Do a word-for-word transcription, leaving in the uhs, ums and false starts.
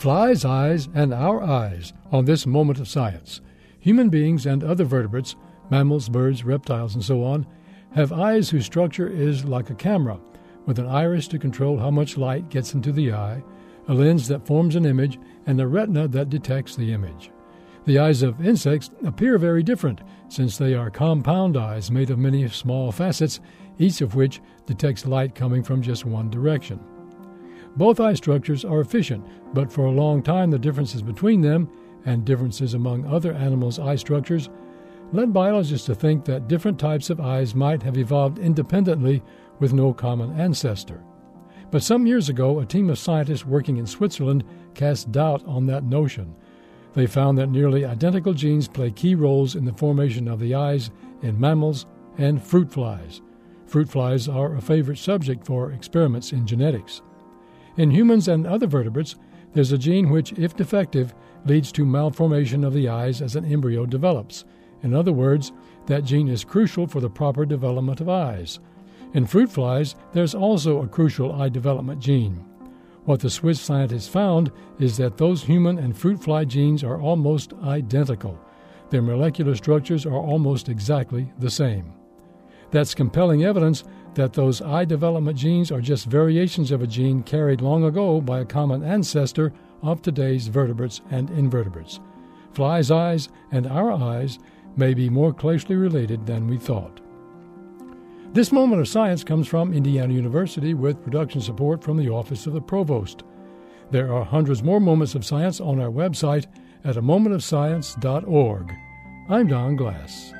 Flies' eyes and our eyes on this moment of science. Human beings and other vertebrates, mammals, birds, reptiles, and so on, have eyes whose structure is like a camera, with an iris to control how much light gets into the eye, a lens that forms an image, and a retina that detects the image. The eyes of insects appear very different, since they are compound eyes made of many small facets, each of which detects light coming from just one direction. Both eye structures are efficient, but for a long time the differences between them, and differences among other animals' eye structures, led biologists to think that different types of eyes might have evolved independently with no common ancestor. But some years ago, a team of scientists working in Switzerland cast doubt on that notion. They found that nearly identical genes play key roles in the formation of the eyes in mammals and fruit flies. Fruit flies are a favorite subject for experiments in genetics. In humans and other vertebrates, there's a gene which, if defective, leads to malformation of the eyes as an embryo develops. In other words, that gene is crucial for the proper development of eyes. In fruit flies, there's also a crucial eye development gene. What the Swiss scientists found is that those human and fruit fly genes are almost identical. Their molecular structures are almost exactly the same. That's compelling evidence that those eye development genes are just variations of a gene carried long ago by a common ancestor of today's vertebrates and invertebrates. Flies' eyes and our eyes may be more closely related than we thought. This moment of science comes from Indiana University with production support from the Office of the Provost. There are hundreds more moments of science on our website at a moment of science dot org. I'm Don Glass.